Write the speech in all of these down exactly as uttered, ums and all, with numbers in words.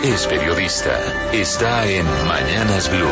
es periodista. Está en Mañanas Blue.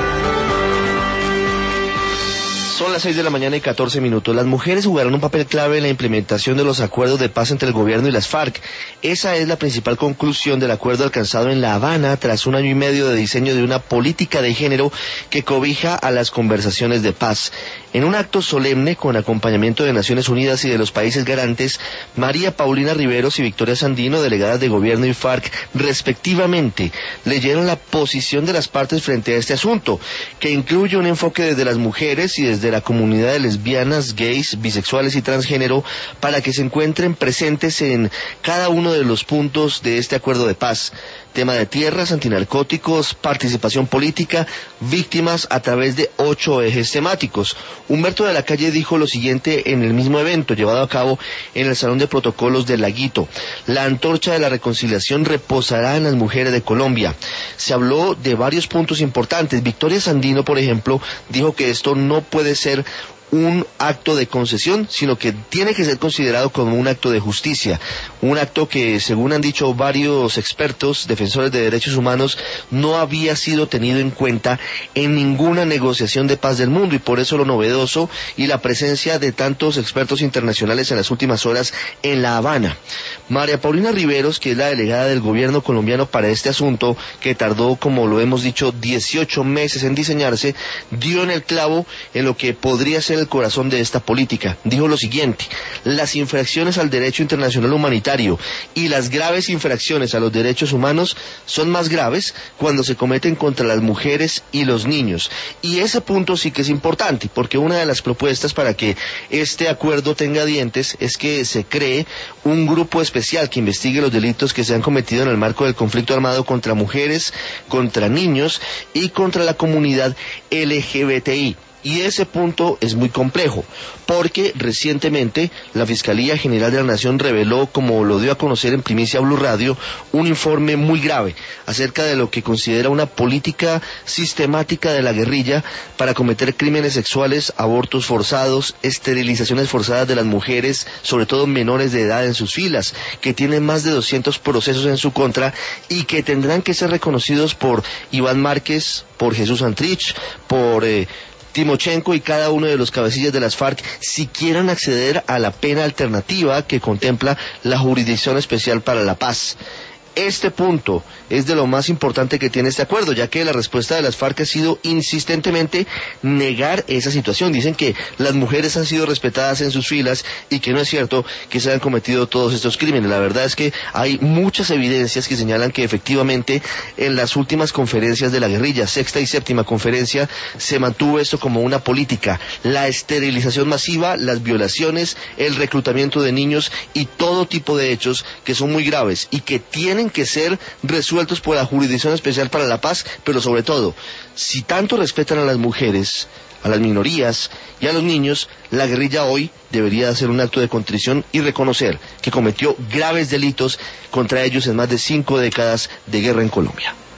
Son las seis de la mañana y catorce minutos. Las mujeres jugarán un papel clave en la implementación de los acuerdos de paz entre el gobierno y las FARC. Esa es la principal conclusión del acuerdo alcanzado en La Habana tras un año y medio de diseño de una política de género que cobija a las conversaciones de paz. En un acto solemne con acompañamiento de Naciones Unidas y de los países garantes, María Paulina Riveros y Victoria Sandino, delegadas de gobierno y FARC respectivamente, leyeron la posición de las partes frente a este asunto, que incluye un enfoque desde las mujeres y desde la comunidad de lesbianas, gays, bisexuales y transgénero, para que se encuentren presentes en cada uno de los puntos de este acuerdo de paz. Tema de tierras, antinarcóticos, participación política, víctimas a través de ocho ejes temáticos. Humberto de la Calle dijo lo siguiente en el mismo evento llevado a cabo en el Salón de Protocolos del Laguito: la antorcha de la reconciliación reposará en las mujeres de Colombia. Se habló de varios puntos importantes. Victoria Sandino, por ejemplo, dijo que esto no puede ser un acto de concesión, sino que tiene que ser considerado como un acto de justicia, un acto que, según han dicho varios expertos, defensores de derechos humanos, no había sido tenido en cuenta en ninguna negociación de paz del mundo, y por eso lo novedoso y la presencia de tantos expertos internacionales en las últimas horas en La Habana. María Paulina Riveros, que es la delegada del gobierno colombiano para este asunto, que tardó, como lo hemos dicho, dieciocho meses en diseñarse, dio en el clavo en lo que podría ser el corazón de esta política. Dijo lo siguiente: las infracciones al derecho internacional humanitario y las graves infracciones a los derechos humanos son más graves cuando se cometen contra las mujeres y los niños. Y ese punto sí que es importante, porque una de las propuestas para que este acuerdo tenga dientes es que se cree un grupo especial que investigue los delitos que se han cometido en el marco del conflicto armado contra mujeres, contra niños y contra la comunidad L G B T I. Y ese punto es muy complejo, porque recientemente la Fiscalía General de la Nación reveló, como lo dio a conocer en primicia Blue Radio, un informe muy grave acerca de lo que considera una política sistemática de la guerrilla para cometer crímenes sexuales, abortos forzados, esterilizaciones forzadas de las mujeres, sobre todo menores de edad, en sus filas, que tienen más de doscientos procesos en su contra y que tendrán que ser reconocidos por Iván Márquez, por Jesús Santrich, por Eh, Timochenko y cada uno de los cabecillas de las FARC, si quieran acceder a la pena alternativa que contempla la Jurisdicción Especial para la Paz. Este punto es de lo más importante que tiene este acuerdo, ya que la respuesta de las FARC ha sido insistentemente negar esa situación. Dicen que las mujeres han sido respetadas en sus filas y que no es cierto que se hayan cometido todos estos crímenes. La verdad es que hay muchas evidencias que señalan que efectivamente en las últimas conferencias de la guerrilla, sexta y séptima conferencia, se mantuvo esto como una política: la esterilización masiva, las violaciones, el reclutamiento de niños y todo tipo de hechos que son muy graves y que tienen que ser resueltos por la Jurisdicción Especial para la Paz. Pero sobre todo, si tanto respetan a las mujeres, a las minorías y a los niños, la guerrilla hoy debería hacer un acto de contrición y reconocer que cometió graves delitos contra ellos en más de cinco décadas de guerra en Colombia.